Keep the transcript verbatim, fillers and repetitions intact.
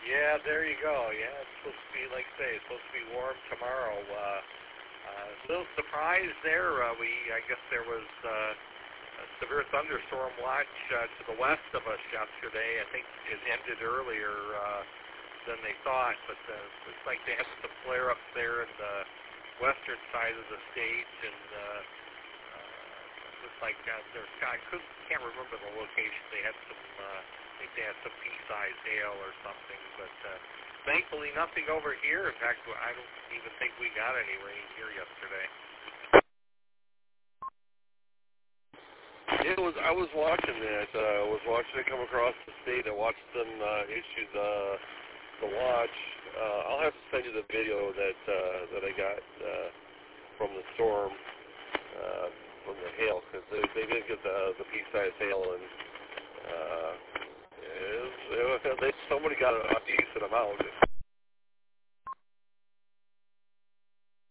Yeah, there you go. Yeah, it's supposed to be, like I say, it's supposed to be warm tomorrow. Uh, uh, a little surprise there. Uh, we, I guess there was uh, a severe thunderstorm watch uh, to the west of us yesterday. I think it ended earlier uh, than they thought, but uh, it looks like they had some flare-ups there in the western side of the state, and uh, uh, it looks like uh, there's, I couldn't, can't remember the location. They had some, uh, I think they had some pea-sized hail or something, but uh, thankfully nothing over here. In fact, I don't even think we got any rain here yesterday. It was. I was watching that. Uh, I was watching it come across the state. I watched them uh, issue the the watch. Uh, I'll have to send you the video that uh, that I got uh, from the storm, uh, from the hail, because they, they did get the the pea-sized hail, and uh, it was, it was, they, somebody got a, a decent amount.